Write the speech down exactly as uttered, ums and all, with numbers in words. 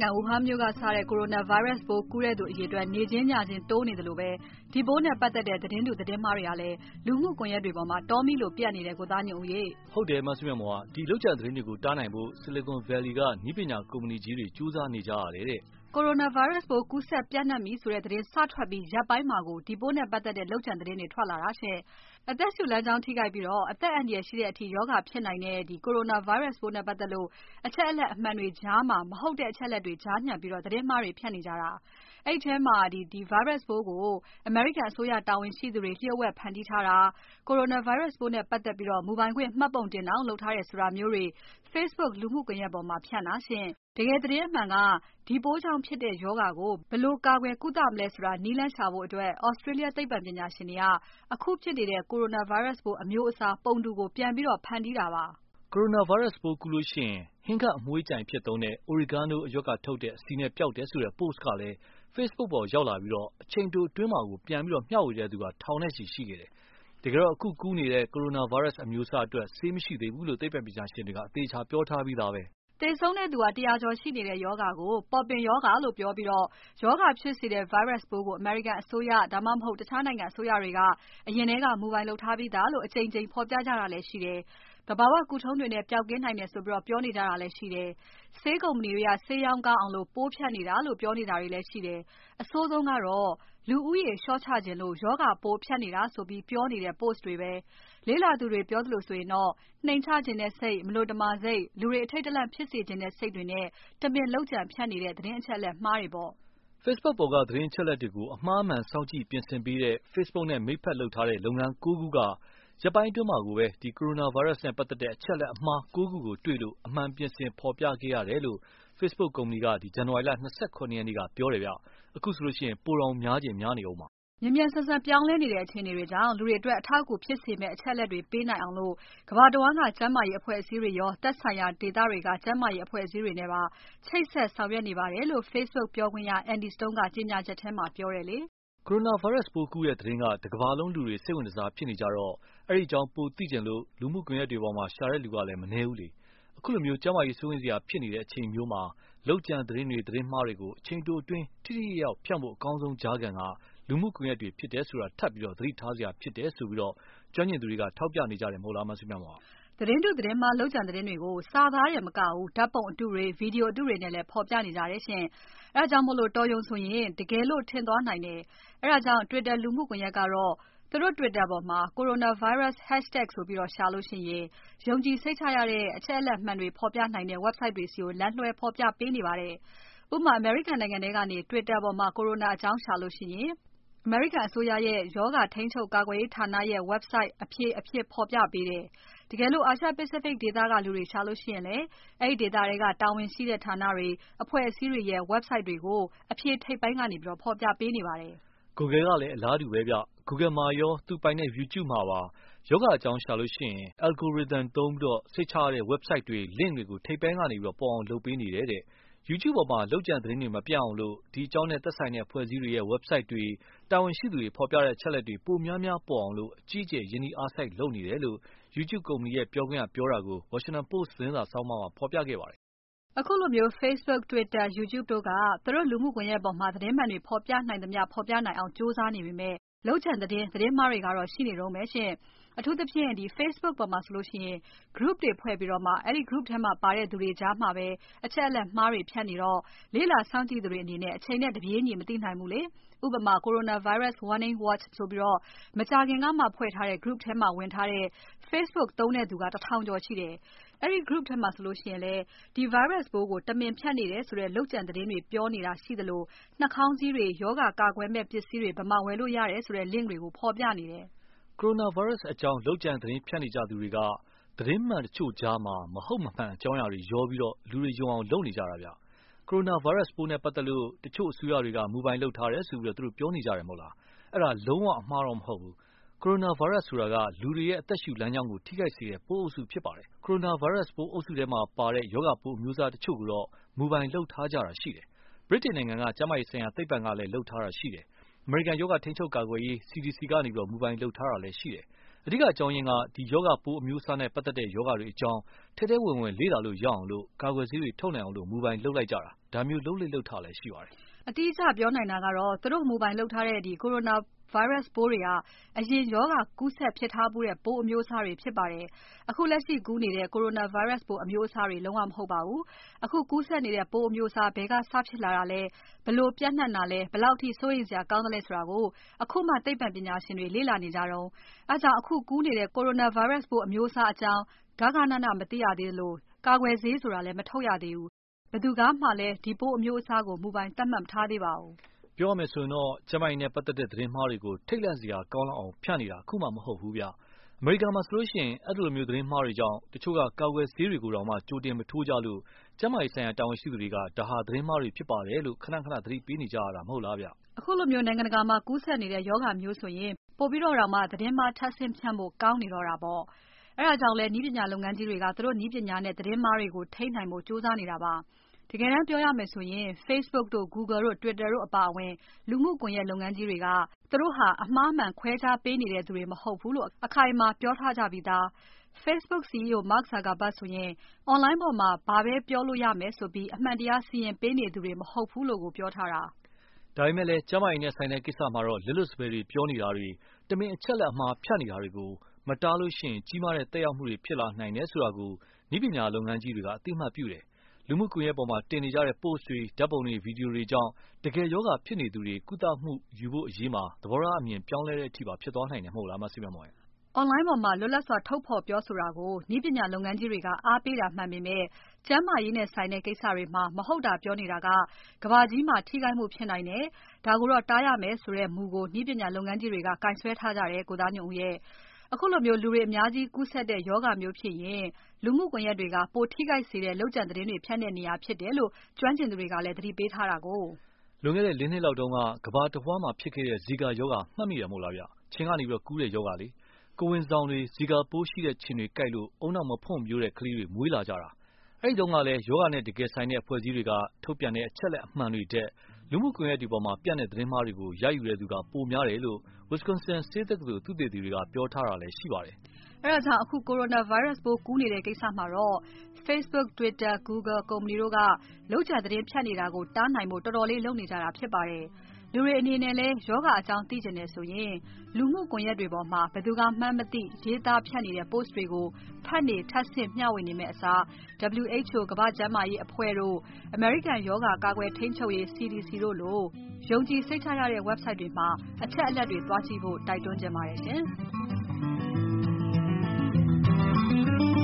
နိုင်ငံ Wuhan မြို့ကစတဲ့ Coronavirus ပိုးကူးတဲ့သူအရေအတွက်နေချင်းညချင်းတိုးနေသလိုပဲဒီပိုးနဲ့ပတ်သက်တဲ့သတင်းတုသတင်းမှားတွေကလည်းလူမှုကွန်ရက်တွေပေါ်မှာတောမီလို့ပြန့်နေတယ်ကိုသားညွန့်ဦးရေဟုတ်တယ်မဆုမြတ်မော်ကဒီလောက်ကျန်သတင်းတွေကိုတားနိုင်ဖို့ Silicon Valley ကနည်းပညာကုမ္ပဏီကြီးတွေစူးစမ်းနေကြရတယ်တဲ့ Coronavirus ပိုးကူးစက်ပြန့်နှံ့ပြီဆိုတဲ့သတင်းစထွက်ပြီးရက်ပိုင်းမှာကိုဒီပိုးနဲ့ပတ်သက်တဲ့လောက်ကျန်သတင်းတွေထွက်လာတာရှင့်အသက်ရှူလမ်းကြောင်းထိခိုက်ပြီးတော့အသက်အန္တရာယ်ရှိတဲ့အထိရောဂါဖြစ်နိုင်တဲ့ဒီ Coronavirus ပိုးနဲ့ပတ်သက်လို့အချက်အလက်အမှန်တွေကြားမှာမဟုတ်တဲ့အချက်အလက်တွေကြားညှပ်ပြီးတော့သတင်းမှားတွေဖြန့်နေကြတာအဲ့ထဲမှာဒီဒီ virus ပိုးကိုအမေရိကန်အစိုးရတာဝန်ရှိသူတွေလျှို့ဝှက်ဖန်တီးထားတာ Coronavirus ပိုးနဲ့ပတ်သက်ပြီးတော့မူပိုင်ခွင့်မှတ်ပုံတင်အောင်လုပ်ထားတယ်ဆိုတာမျိုးတွေ Facebook လူမှုကွန်ရက်ပေါ်မှာဖြန့်တာရှင့်တကယ်သတင်းအမှန်ကဒီပိုးကြောင့်ဖြစ်တဲ့ရောဂါကိုဘယ်လိုကာကွယ်ကုသမလဲဆိုတာနည်းလမ်းရှာဖို့အတွက် Australia သိပ္ပံပညာရှင်တွေကအခုဖြစ်နေတဲ့ Coronavirus ပိုးအမျိုးအစားပုံတူကိုပြန်ပြီးတော့ဖန်တီးတာပါ Coronavirus ပိုးကူးလို့ရှိရင်ဟင်းခတ်အမွှေးကြိုင်ဖြစ်သုံးတဲ့ Oregano အရွက်ကထုတ်တဲ့အဆီနဲ့ပျောက်တယ်ဆိုတဲ့ post ကလည်း Facebook ပေါ်ရောက်လာပြီးတော့အချိန်တိုအတွင်းမှာကိုပြန်ပြီးတော့မျှဝေတဲ့သူကထောင်နဲ့ချီရှိခဲ့တယ်တကယ်တော့အခုကူးနေတဲ့ Coronavirus အမျိုးအစားအတွက်ဆေးမရှိသေးဘူးလို့သိပ္ပံပညာရှင်တွေကအသေးချာပြောထားပြီးသားပဲသေဆုံးတဲ့သူကတရာကျော်ရှိနေတဲ့ယောဂါကိုပေါ်ပင်ယောဂါလို့ပြောပြီးတော့ယောဂါဖြစ်စေတဲ့ virus ပိုးကို American အစိုးရဒါမှမဟုတ်တခြားနိုင်ငံအစိုးရတွေကအရင်ထဲကမူပိုင်လုပ်ထားပြီးသားလို့အကြိမ်ကြိမ်ဖော်ပြကြတာလည်းရှိတယ်။သဘာဝကုထုံးတွေနဲ့ပျောက်ကင်းနိုင်တယ်ဆိုပြီးတော့ပြောနေကြတာလည်းရှိတယ်။ဆေးကုမ္ပဏီတွေကဆေးရောင်းကောင်းအောင်လို့ပိုးဖြတ်နေတာလို့ပြောနေတာတွေလည်းရှိတယ်။အဆိုးဆုံးကတော့လူဦးရေလျှော့ချခြင်းလို့ယောဂါပိုးဖြတ်နေတာဆိုပြီးပြောနေတဲ့ post တွေပဲလေ့လာသူတွေပြောသလိုဆိုရင်တော့နှိမ်ချခြင်းတဲ့စိတ်မလို့တမာစိတ်လူတွေအထိတ်တလန့်ဖြစ်စေခြင်းတဲ့စိတ်တွေနဲ့တမင်လောက်ကျန်ဖြတ်နေတဲ့သတင်းအချက်အလက်မှားတွေပေါ့ Facebook ပေါ်ကသတင်းအချက်အလက်တွေကိုအမှားမှန်စောင့်ကြည့်ပြင်ဆင်ပေးတဲ့ Facebook နဲ့မိတ်ဖက်လုပ်ထားတဲ့လုပ်ငန်း၉ခုကရက်ပိုင်းအတွင်းမှာကိုပဲဒီ Coronavirus နဲ့ပတ်သက်တဲ့အချက်အလက်အမှား၉ခုကိုတွေ့လို့အမှန်ပြင်ဆင်ဖော်ပြခဲ့ရတယ်လို့ Facebook ကုမ္ပဏီကဒီဇန်နဝါရီလ၂၇ရက်နေ့ကပြောတယ်ဗျအခုဆိုလို့ရှိရင်ပိုတော်များခြင်းများနေအောင်ပါမြန်မြန်ဆန်ဆန်ပြောင်းလဲနေတဲ့အခြေအနေတွေကြောင့်လူတွေအတွက်အထောက်အကူဖြစ်စေမယ့်အချက်အလက်တွေပေးနိုင်အောင်လို့ကမ္ဘာတဝန်းကကျန်းမာရေးအဖွဲ့အစည်းတွေရောသက်ဆိုင်ရာဒေသတွေကကျန်းမာရေးအဖွဲ့အစည်းတွေနဲ့ပါချိတ်ဆက်ဆောင်ရွက်နေပါတယ်လို့ Facebook ပြောခွင့်ရ Andy Stone ကကြေညာချက်ထဲမှာပြောတယ်လေ Coronavirus ပိုးကူးတဲ့သတင်းကတကမ္ဘာလုံးလူတွေစိတ်ဝင်စားဖြစ်နေကြတော့အဲ့ဒီအကြောင်းပိုသိကျင်လို့လူမှုကွန်ရက်တွေပေါ်မှာရှာတဲ့လူကလည်းမနည်းဘူးလေအခုလိုမျိုးကျန်းမာရေးစိုးရိမ်စရာဖြစ်နေတဲ့အချိန်မျိုးမှာလောက်ကျန်သတင်းတွေသတင်းမှားတွေကိုအချိန်တိုအတွင်းထိထိရောက်ဖြန့်ဖို့အကောင်းဆုံးကြားခံကလူမှုကွန်ရက်တွေဖြစ်တယ်ဆိုတာထပ်ပြီးတော့သတိထားစရာဖြစ်တယ်ဆိုပြီးတော့ကျွမ်းကျင်သူတွေကထောက်ပြနေကြတယ်မဟုတ်လားမဆုမြတ်မောင်သတင်းတုသတင်းမှားလောက်ကျန်သတင်းတွေကိုစာသားရမကဘူးဓာတ်ပုံအတုတွေဗီဒီယိုအတုတွေနဲ့လည်းဖော်ပြနေကြတယ်ရှင်အဲဒါကြောင့်မို့လို့တော်ယုံဆိုရင်တကယ်လို့ထင်သွားနိုင်တယ်အဲဒါကြောင့် Twitter လူမှုကွန်ရက်ကတော့သူတို့ Twitter ပေါ်မှာ coronavirus hashtag ဆိုပြီးတော့ရှာလို့ရှိရင်ယုံကြည်စိတ်ချရတဲ့အချက်အလက်မှန်တွေဖော်ပြနိုင်တဲ့ website တွေစီကိုလမ်းလွှဲဖော်ပြပေးနေပါတယ်ဥပမာ American နိုင်ငံထဲကနေ Twitter ပေါ်မှာ Corona အကြောင်းရှာလို့ရှိရင်အမေရိကန်အစိုးရရဲ့ရောဂါထိန်းချုပ်ကာကွယ်ရေးဌာနရဲ့ website အဖြေအဖြစ်ဖော်ပြပေးတယ်။တကယ်လို့အာရှ Pacific ဒေသကလူတွေရှာလို့ရှိရင်လည်းအဲ့ဒီဒေသတွေကတာဝန်ရှိတဲ့ဌာနတွေအဖွဲ့အစည်းတွေရဲ့ website တွေကိုအဖြေထိပ်ပိုင်းကနေပြီးတော့ဖော်ပြပေးနေပါတယ်။ Google ကလည်းအလားတူပဲဗျ။ Google မှာရောသူပိုင်တဲ့ YouTube မှာပါယောဂအကြောင်းရှာလို့ရှိရင် algorithm သုံးပြီးတော့စိတ်ချရတဲ့ website တွေ link တွေကိုထိပ်ပိုင်းကနေပြီးတော့ပေါ်အောင်လုပ်ပေးနေတယ်တဲ့။ YouTube ပေါ်မှာလောက်ကျန်သတင်းတွေမပြတ်အောင်လို့ဒီအကြောင်းနဲ့သက်ဆိုင်တဲ့အဖွဲ့အစည်းတွေရဲ့ website တွေတာဝန်ရှိသူတွေဖော်ပြတဲ့အချက်အလက်တွေပိုများများပေါ်အောင်လို့အကြီးအကျယ်ယင်းဒီအားစိုက်လုပ်နေတယ်လို့ YouTube ကုမ္ပဏီရဲ့ပြောခွင့်ရပြောတာကို Washington Post သတင်းစာဆောင်းပါးမှာဖော်ပြခဲ့ပါတယ်အခုလိုမျိုး Facebook, Twitter, YouTube တို့ကသူတို့လူမှုကွန်ရက်ပေါ်မှာသတင်းမှန်တွေဖော်ပြနိုင်သမျှဖော်ပြနိုင်အောင်ကြိုးစားနေပေမဲ့လောက်ကျန်သတင်းသတင်းမှားတွေကတော့ရှိနေတော့မယ်ရှင်အထူးသဖြင့်ဒီ Facebook ပေါ်မှာဆိုလို့ရှိရင် group တွေဖွဲ့ပြီးတော့မှအဲ့ဒီ group ထဲမှာပါတဲ့သူတွေကြားမှာပဲအချက်အလက်မှားတွေဖြန့်နေတော့လေ့လာစောင့်ကြည့်သူတွေအနေနဲ့အချိန်နဲ့တပြေးညီမသိနိုင်ဘူးလေဥပမာ Coronavirus Warning Watch ဆိုပြီးတော့မကြာခင်ကမှဖွဲ့ထားတဲ့ group ထဲမှာဝင်ထားတဲ့ Facebook သုံးတဲ့သူကတထောင်ကျော်ရှိတယ်အဲ့ဒီ group ထဲမှာဆိုလို့ရှိရင်လည်းဒီ virus ပိုးကိုတမင်ဖြန့်နေတယ်ဆိုတဲ့လောက်ကျန်သတင်းတွေပြောနေတာရှိသလိုနှာခေါင်းစည်းတွေယောဂါကာကွယ်မဲ့ပစ္စည်းတွေဘယ်မှာဝယ်လို့ရတယ်ဆိုတဲ့ link တွေကိုဖော်ပြနေတယ် Coronavirus အကြောင်းလောက်ကျန်သတင်းဖြန့်နေကြသူတွေကသတင်းမှန်တချို့ကြားမှာမဟုတ်မမှန်အကြောင်းအရာတွေရောပြီးတော့လူတွေယုံအောင်လုပ်နေကြတာဗျ။ Coronavirus ပိုးနဲ့ပတ်သက်လို့တချို့အစိုးရတွေကမူပိုင်လုပ်ထားတယ်ဆိုပြီးတော့သူတို့ပြောနေကြတယ်မဟုတ်လားအဲ့ဒါလုံးဝအမှားတော့မဟုတ်ဘူး Coronavirus ဆိုတာကလူတွေရဲ့အသက်ရှူလမ်းကြောင်းကိုထိခိုက်စေတဲ့ပိုးအုပ်စုဖြစ်ပါတယ် Coronavirus ပိုးအုပ်စုထဲမှာပါတဲ့ရောဂါပိုးအမျိုးအစားတချို့ကိုတော့မူပိုင်လုပ်ထားကြတာရှိတယ်ဗြိတိန်နိုင်ငံကကျန်းမာရေးဆိုင်ရာသိပ္ပံကလည်းလုပ်ထားတာရှိတယ်အမေရိကန်ရောဂါထိန်းချုပ်ကာကွယ်ရေး C D C ကနေပြီးတော့မူပိုင်လုပ်ထားတာလည်းရှိတယ်အဓိကအကြောင်းရင်းကဒီယောဂပိုးအမျိုးအစားနဲ့ပတ်သက်တဲ့ယောဂတွေအကြောင်းထဲထဲဝင်ဝင်လေ့လာလို့ရအောင်လို့ကာကွယ်ဆေးတွေထုတ်နိုင်အောင်လို့မူပိုင်လုပ်လိုက်ကြတာဒါမျိုးလုပ်လေ့လုပ်ထားလည်းရှိပါတယ်အတိအကျပြောနိုင်တာကတော့သူတို့မူပိုင်လုပ်ထားတဲ့ဒီ Corona virus ပိုးတွေကအရင်ယောဂကူးစက်ဖြစ်ထားမှုတဲ့ပိုးအမျိုးအစားတွေဖြစ်ပါတယ်။အခုလက်ရှိကူးနေတဲ့ Corona virus ပိုးအမျိုးအစားတွေလုံးဝမဟုတ်ပါဘူး။အခုကူးစက်နေတဲ့ပိုးအမျိုးအစားဘယ်ကစဖြစ်လာတာလဲဘလို့ပြန့်နှံ့တာလဲဘလောက်ထိစိုးရိမ်စရာကောင်းတယ်လဲဆိုတာကိုအခုမှသိပ္ပံပညာရှင်တွေလေ့လာနေကြတော့အဲကြောင့်အခုကူးနေတဲ့ Corona virus ပိုးအမျိုးအစားအကြောင်းဂဂနနမသိရသေးလို့ကာကွယ်ဆေးဆိုတာလည်းမထုတ်ရသေးဘူး။ဘယ်သူကမှလည်းဒီပိုးအမျိုးအစားကိုမူပိုင်သတ်မှတ်မထားသေးပါဘူး။ပြောရမယ်ဆိုရင်တော့ကျမကြီးနဲ့ပတ်သက်တဲ့သတင်းမှားတွေကိုထိတ်လန့်စရာကောင်းလောက်အောင်ဖြန့်နေတာအခုမှမဟုတ်ဘူးဗျ။အမေရိကန်မှာဆိုလို့ရှိရင်အဲ့လိုမျိုးသတင်းမှားတွေကြောင့်တချို့ကကာကွယ်ဆေးတွေကိုတော့မှကြိုတင်မထိုးကြလို့ကျမကြီးဆိုင်ရာတာဝန်ရှိသူတွေကဒါဟာသတင်းမှားတွေဖြစ်ပါတယ်လို့ခဏခဏသတိပေးနေကြရတာမဟုတ်လားဗျ။အခုလိုမျိုးနိုင်ငံတကာမှာကူးစက်နေတဲ့ယောဂမျိုးဆိုရင်ပို့ပြီးတော့မှသတင်းမှားထပ်ဆင့်ဖြန့်ဖို့ကောင်းနေတော့တာပေါ့။အဲဒါကြောင့်လဲနည်းပညာလုပ်ငန်းကြီးတွေကသူတို့နည်းပညာနဲ့သတင်းမှားတွေကိုထိန်းနိုင်ဖို့ကြိုးစားနေတာပါ။တကယ်တမ်းပြောရမယ်ဆိုရင် Facebook တို့ Google တို့ Twitter တို့အပါအဝင်လူမှုကွန်ရက်လုပ်ငန်းကြီးတွေကသူတို့ဟာအမှားမှန်ခွဲခြားပေးနေတဲ့သူတွေမဟုတ်ဘူးလို့အခိုင်အမာပြောထားကြပြီးသား။ Facebook CEO Mark Zuckerberg ဆိုရင် online ပေါ်မှာဘာပဲပြောလို့ရမယ်ဆိုပြီးအမှန်တရားစီရင်ပေးနေသူတွေမဟုတ်ဘူးလို့ကိုပြောထားတာ။ဒါပေမဲ့လည်းကျမကြီးနဲ့ဆိုင်တဲ့ကိစ္စမှာတော့လွတ်လွတ်စပယ်တွေပြောနေတာတွေတမင်အချက်လက်အမှားဖြန့်နေတာတွေကိုမတားလို့ရှိရင်ကြီးမားတဲ့တက်ရောက်မှုတွေဖြစ်လာနိုင်တယ်ဆိုတာကိုနည်းပညာလုပ်ငန်းကြီးတွေကအသိမှတ်ပြုတယ်။လူမှုကွန်ရက်ပေါ်မှာတင်နေကြတဲ့ post တွေဓာတ်ပုံတွေဗီဒီယိုတွေကြောင့်တကယ်ယောဂဖြစ်နေသူတွေကုသမှုယူဖို့အရေးမှာသဘောထားအမြင်ပြောင်းလဲတဲ့အထိပါဖြစ်သွားနိုင်တယ်မဟုတ်လားမဆီးမမောင်ရဲ့။ Online ပေါ်မှာလွတ်လပ်စွာထုတ်ဖော်ပြောဆိုတာကိုနည်းပညာလုပ်ငန်းကြီးတွေကအားပေးတာမှန်ပေမဲ့ကျန်းမာရေးနဲ့ဆိုင်တဲ့ကိစ္စတွေမှာမဟုတ်တာပြောနေတာကကမ္ဘာကြီးမှာထိခိုက်မှုဖြစ်နိုင်တယ်။ဒါကိုတော့တားရမယ်ဆိုတဲ့မူကိုနည်းပညာလုပ်ငန်းကြီးတွေကကင်ဆွဲထားကြတယ်ကိုသားညွန့်ဦးရဲ့အခုလိုမျိုးလူတွေအများကြီးကူးစက်တဲ့ယောဂမျိုးဖြစ်ရင်လူမှုကွန်ရက်တွေကပိုထိခိုက်စေတဲ့လုပ်ကြံသတင်းတွေဖြန့်တဲ့နေရာဖြစ်တယ်လို့ကျွမ်းကျင်သူတွေကလည်းသတိပေးထားတာကိုလွန်ခဲ့တဲ့၄နှစ်လောက်တုန်းကကမ္ဘာတစ်ဝန်းမှာဖြစ်ခဲ့တဲ့ဇီကာယောဂမှတ်မိတယ်မို့လားဗျ။ချင်းကနေပြီးတော့ကူးတဲ့ယောဂလေကိုဝင်ဆောင်တွေဇီကာပိုးရှိတဲ့ခြင်တွေကိုက်လို့အုံနောက်မဖွံ့ပြိုးတဲ့ကလေးတွေမွေးလာကြတာအဲ့ဒီတုန်းကလည်းယောဂနဲ့တကယ်ဆိုင်တဲ့အဖွဲ့အစည်းတွေကထုတ်ပြန်တဲ့အချက်လက်အမှန်တွေတဲ့လူမှုကွန်ရက်တွေပေါ်မှာပြန့်တဲ့သတင်းမှားတွေကိုရယူတဲ့သူကပိုများတယ်လို့ Wisconsin ဆေးတက္ကသိုလ်သုတေသီတွေကပြောထားတာလည်းရှိပါတယ်။အဲဒါကြောင့်အခု Corona virus ပိုးကူးနေတဲ့ကိစ္စမှာတော့ Facebook, Twitter, Google ကုမ္ပဏီတို့ကလုပ်ကြံသတင်းဖြန့်နေတာကိုတားနိုင်ဖို့တော်တော်လေးလုပ်နေကြတာဖြစ်ပါတယ်။လူတွေအနေနဲ့လည်းယောဂအကြောင်းသိချင်တယ်ဆိုရင်လူမှုကွန်ရက်တွေပေါ်မှာဘယ်သူကမှန်းမသိရေးသားဖြန့်နေတဲ့ post တွေကိုဖတ်နေထပ်ဆင့်မျှဝေနေမယ့်အစား W H O ကမ္ဘာ့ကျန်းမာရေးအဖွဲ့တို့ American ယောဂကာကွယ်ထိန်းချုပ်ရေး C D C တို့လိုယုံကြည်စိတ်ချရတဲ့ website တွေမှာအချက်အလက်တွေသွားကြည့်ဖို့တိုက်တွန်းချင်ပါတယ်ရှင်။